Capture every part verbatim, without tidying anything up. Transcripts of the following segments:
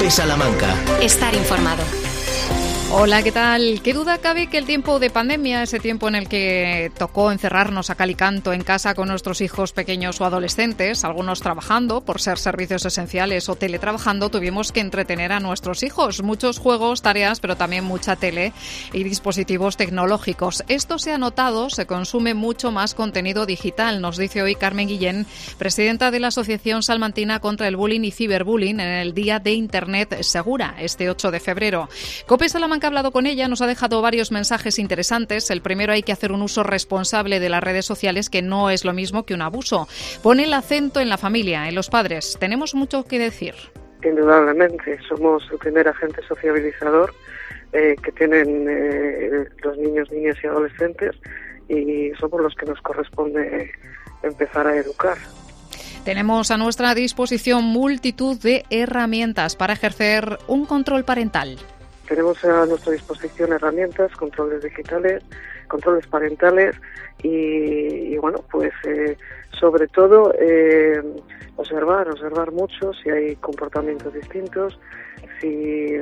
COPE Salamanca. Estar informado. Hola, ¿qué tal? ¿Qué duda cabe que el tiempo de pandemia, ese tiempo en el que tocó encerrarnos a cal y canto en casa con nuestros hijos pequeños o adolescentes, algunos trabajando por ser servicios esenciales o teletrabajando, tuvimos que entretener a nuestros hijos? Muchos juegos, tareas, pero también mucha tele y dispositivos tecnológicos. Esto se ha notado, se consume mucho más contenido digital, nos dice hoy Carmen Guillén, presidenta de la Asociación Salmantina contra el Bullying y Ciberbullying, en el Día de Internet Segura, este ocho de febrero. COPE Salamanca que ha hablado con ella, nos ha dejado varios mensajes interesantes. El primero, hay que hacer un uso responsable de las redes sociales, que no es lo mismo que un abuso. Pone el acento en la familia, en los padres. Tenemos mucho que decir. Indudablemente, somos el primer agente sociabilizador eh, que tienen eh, los niños, niñas y adolescentes, y somos los que nos corresponde empezar a educar. Tenemos a nuestra disposición multitud de herramientas para ejercer un control parental. Tenemos a nuestra disposición herramientas, controles digitales, controles parentales y, y bueno, pues eh, sobre todo eh, observar, observar mucho si hay comportamientos distintos, si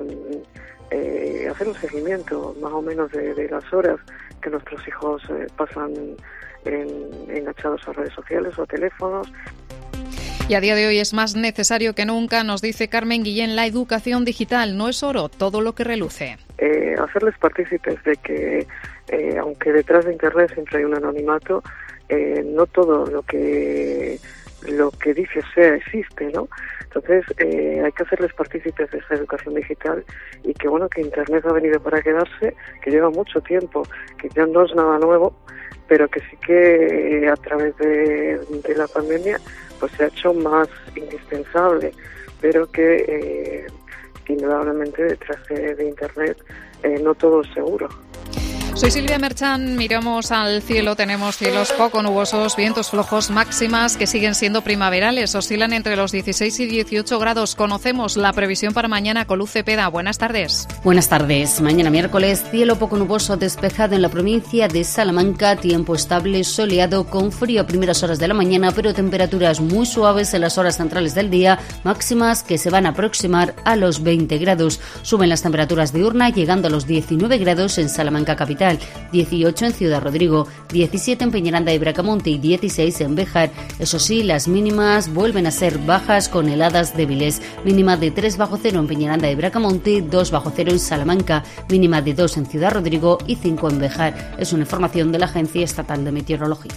eh, hacer un seguimiento más o menos de, de las horas que nuestros hijos eh, pasan en, enganchados a redes sociales o a teléfonos. Y a día de hoy es más necesario que nunca, nos dice Carmen Guillén, la educación digital no es oro, todo lo que reluce. Eh, hacerles partícipes de que, eh, aunque detrás de Internet siempre hay un anonimato, eh, no todo lo que lo que dice sea existe, ¿no? Entonces eh, hay que hacerles partícipes de esa educación digital y que bueno, que Internet ha venido para quedarse, que lleva mucho tiempo, que ya no es nada nuevo, pero que sí que eh, a través de, de la pandemia pues se ha hecho más indispensable, pero que eh, indudablemente detrás de, de Internet eh, no todo es seguro. Soy Silvia Merchan, miramos al cielo, tenemos cielos poco nubosos, vientos flojos, máximas que siguen siendo primaverales, oscilan entre los dieciséis y dieciocho grados. Conocemos la previsión para mañana con Luz Cepeda. Buenas tardes. Buenas tardes. Mañana miércoles, cielo poco nuboso despejado en la provincia de Salamanca, tiempo estable, soleado, con frío a primeras horas de la mañana, pero temperaturas muy suaves en las horas centrales del día, máximas que se van a aproximar a los veinte grados. Suben las temperaturas diurnas, llegando a los diecinueve grados en Salamanca capital, dieciocho en Ciudad Rodrigo, diecisiete en Peñaranda y Bracamonte y dieciséis en Béjar. Eso sí, las mínimas vuelven a ser bajas con heladas débiles. Mínima de tres bajo cero en Peñaranda y Bracamonte, dos bajo cero en Salamanca, mínima de dos en Ciudad Rodrigo y cinco en Béjar. Es una información de la Agencia Estatal de Meteorología.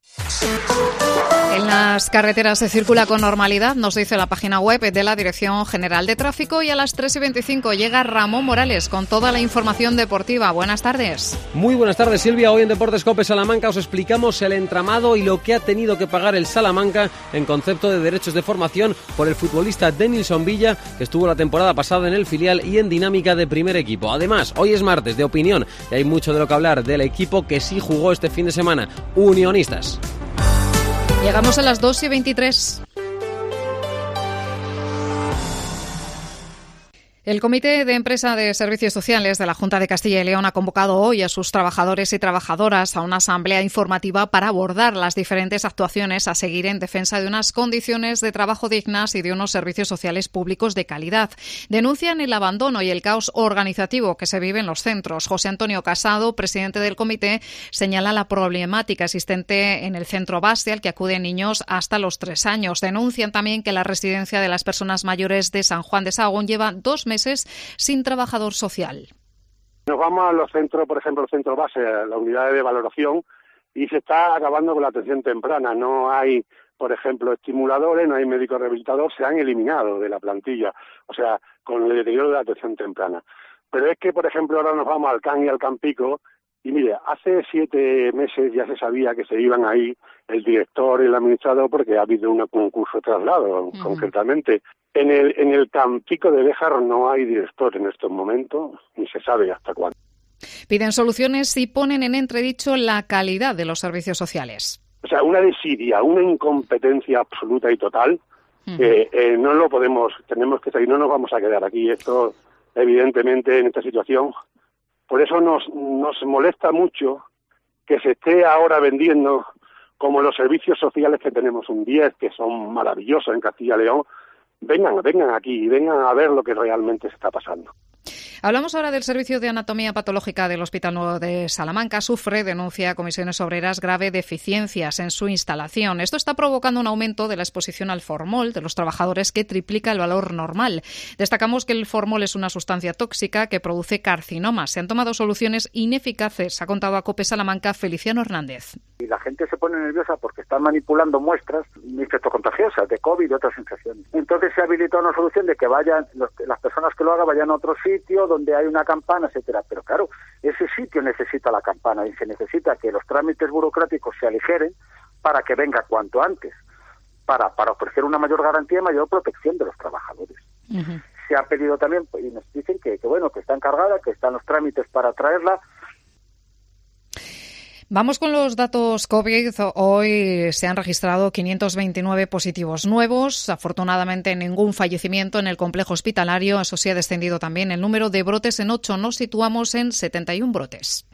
En las carreteras se circula con normalidad, nos dice la página web de la Dirección General de Tráfico, y a las tres y veinticinco llega Ramón Morales con toda la información deportiva. Buenas tardes. Muy buenas tardes, Silvia. Hoy en Deportes COPE Salamanca os explicamos el entramado y lo que ha tenido que pagar el Salamanca en concepto de derechos de formación por el futbolista Denilson Villa, que estuvo la temporada pasada en el filial y en dinámica de primer equipo. Además, hoy es martes de opinión y hay mucho de lo que hablar del equipo que sí jugó este fin de semana, Unionistas. Llegamos a las dos y veintitrés. El Comité de Empresa de Servicios Sociales de la Junta de Castilla y León ha convocado hoy a sus trabajadores y trabajadoras a una asamblea informativa para abordar las diferentes actuaciones a seguir en defensa de unas condiciones de trabajo dignas y de unos servicios sociales públicos de calidad. Denuncian el abandono y el caos organizativo que se vive en los centros. José Antonio Casado, presidente del comité, señala la problemática existente en el centro base al que acuden niños hasta los tres años. Denuncian también que la residencia de las personas mayores de San Juan de Sahagún lleva dos meses meses sin trabajador social. Nos vamos a los centros, por ejemplo, el centro base, las unidades de valoración, y se está acabando con la atención temprana. No hay, por ejemplo, estimuladores, no hay médicos rehabilitadores, se han eliminado de la plantilla, o sea, con el deterioro de la atención temprana. Pero es que, por ejemplo, ahora nos vamos al C A N y al Campico, y mire, hace siete meses ya se sabía que se iban ahí el director y el administrador porque ha habido un concurso de traslado, uh-huh. concretamente. En el en el Campico de Béjar no hay director en estos momentos, ni se sabe hasta cuándo. Piden soluciones y ponen en entredicho la calidad de los servicios sociales. O sea, una desidia, una incompetencia absoluta y total, uh-huh. que eh, no lo podemos, tenemos que seguir, no nos vamos a quedar aquí. Esto, evidentemente, en esta situación, por eso nos, nos molesta mucho que se esté ahora vendiendo como los servicios sociales que tenemos un diez, que son maravillosos en Castilla y León, vengan, vengan aquí y vengan a ver lo que realmente se está pasando. Hablamos ahora del Servicio de Anatomía Patológica del Hospital Nuevo de Salamanca. Sufre, denuncia a Comisiones Obreras, grave deficiencias en su instalación. Esto está provocando un aumento de la exposición al formol de los trabajadores que triplica el valor normal. Destacamos que el formol es una sustancia tóxica que produce carcinomas. Se han tomado soluciones ineficaces, ha contado a COPE Salamanca Feliciano Hernández. Y la gente se pone nerviosa porque están manipulando muestras infectocontagiosas de COVID y otras infecciones. Entonces se ha habilitado una solución de que vayan, los, las personas que lo hagan vayan a otro sitio donde hay una campana, etcétera. Pero claro, ese sitio necesita la campana y se necesita que los trámites burocráticos se aligeren para que venga cuanto antes, para, para ofrecer una mayor garantía y mayor protección de los trabajadores. Uh-huh. Se ha pedido también, y nos dicen que, que bueno, que está encargada, que están los trámites para traerla. Vamos con los datos COVID. Hoy se han registrado quinientos veintinueve positivos nuevos. Afortunadamente, ningún fallecimiento en el complejo hospitalario. Eso sí, ha descendido también el número de brotes en ocho. Nos situamos en setenta y uno brotes.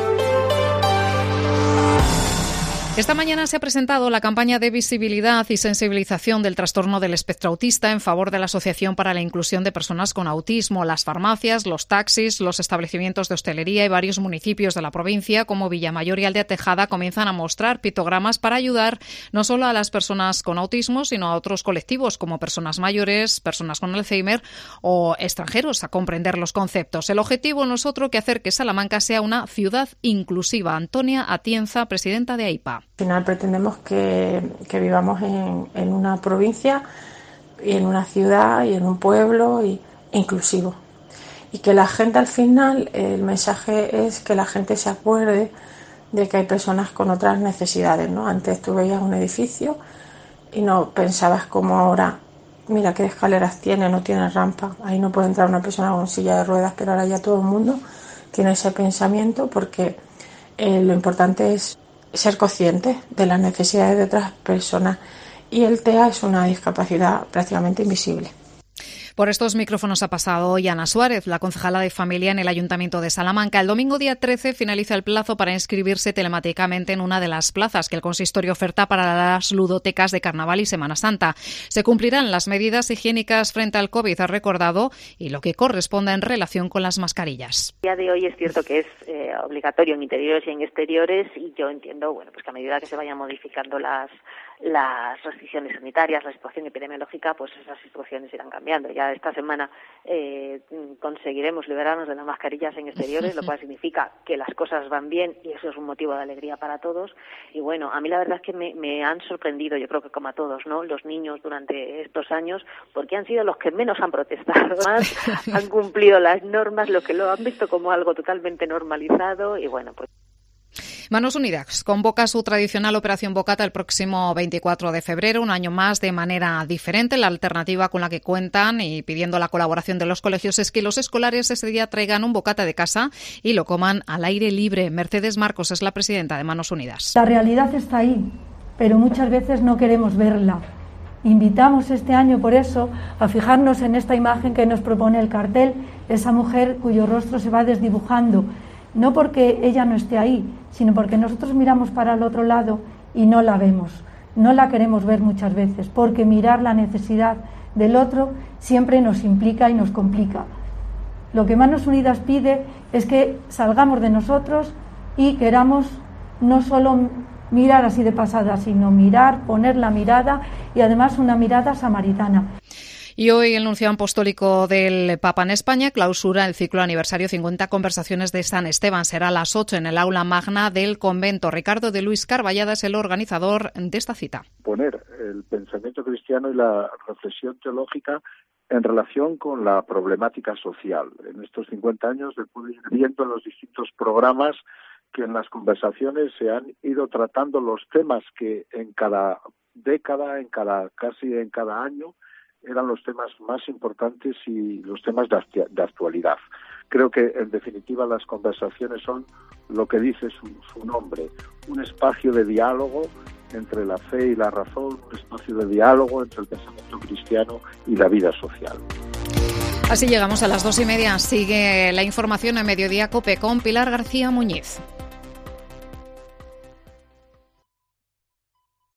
Esta mañana se ha presentado la campaña de visibilidad y sensibilización del trastorno del espectro autista en favor de la Asociación para la Inclusión de Personas con Autismo. Las farmacias, los taxis, los establecimientos de hostelería y varios municipios de la provincia, como Villamayor y Aldea Tejada, comienzan a mostrar pictogramas para ayudar no solo a las personas con autismo, sino a otros colectivos como personas mayores, personas con Alzheimer o extranjeros a comprender los conceptos. El objetivo no es otro que hacer que Salamanca sea una ciudad inclusiva. Antonia Atienza, presidenta de AIPA. Al final pretendemos que, que vivamos en, en una provincia y en una ciudad y en un pueblo y, inclusivo. Y que la gente al final, el mensaje es que la gente se acuerde de que hay personas con otras necesidades, ¿no? Antes tú veías un edificio y no pensabas como ahora, mira qué escaleras tiene, no tiene rampa, ahí no puede entrar una persona con silla de ruedas, pero ahora ya todo el mundo tiene ese pensamiento porque eh, lo importante es ser consciente de las necesidades de otras personas y el T E A es una discapacidad prácticamente invisible. Por estos micrófonos ha pasado hoy Ana Suárez, la concejala de Familia en el Ayuntamiento de Salamanca. El domingo día trece finaliza el plazo para inscribirse telemáticamente en una de las plazas que el consistorio oferta para las ludotecas de Carnaval y Semana Santa. Se cumplirán las medidas higiénicas frente al COVID, ha recordado, y lo que corresponda en relación con las mascarillas. A día de hoy es cierto que es eh, obligatorio en interiores y en exteriores y yo entiendo bueno, pues que a medida que se vayan modificando las las restricciones sanitarias, la situación epidemiológica, pues esas situaciones irán cambiando. Ya esta semana eh, conseguiremos liberarnos de las mascarillas en exteriores, lo cual significa que las cosas van bien y eso es un motivo de alegría para todos. Y bueno, a mí la verdad es que me, me han sorprendido, yo creo que como a todos, ¿no? Los niños durante estos años, porque han sido los que menos han protestado, más han cumplido las normas, los que lo han visto como algo totalmente normalizado y bueno, pues. Manos Unidas convoca su tradicional Operación Bocata el próximo veinticuatro de febrero, un año más de manera diferente. La alternativa con la que cuentan y pidiendo la colaboración de los colegios es que los escolares ese día traigan un bocata de casa y lo coman al aire libre. Mercedes Marcos es la presidenta de Manos Unidas. La realidad está ahí, pero muchas veces no queremos verla. Invitamos este año, por eso, a fijarnos en esta imagen que nos propone el cartel, esa mujer cuyo rostro se va desdibujando. No porque ella no esté ahí, sino porque nosotros miramos para el otro lado y no la vemos. No la queremos ver muchas veces, porque mirar la necesidad del otro siempre nos implica y nos complica. Lo que Manos Unidas pide es que salgamos de nosotros y queramos no solo mirar así de pasada, sino mirar, poner la mirada y además una mirada samaritana. Y hoy el nuncio apostólico del Papa en España clausura el ciclo aniversario cincuenta Conversaciones de San Esteban. Será a las ocho en el aula magna del convento. Ricardo de Luis Carballada es el organizador de esta cita. Poner el pensamiento cristiano y la reflexión teológica en relación con la problemática social. En estos cincuenta años se puede ir viendo en los distintos programas que en las conversaciones se han ido tratando los temas que en cada década, en cada casi en cada año, eran los temas más importantes y los temas de, de actualidad. Creo que, en definitiva, las conversaciones son lo que dice su, su nombre, un espacio de diálogo entre la fe y la razón, un espacio de diálogo entre el pensamiento cristiano y la vida social. Así llegamos a las dos y media. Sigue la información en Mediodía COPE con Pilar García Muñiz.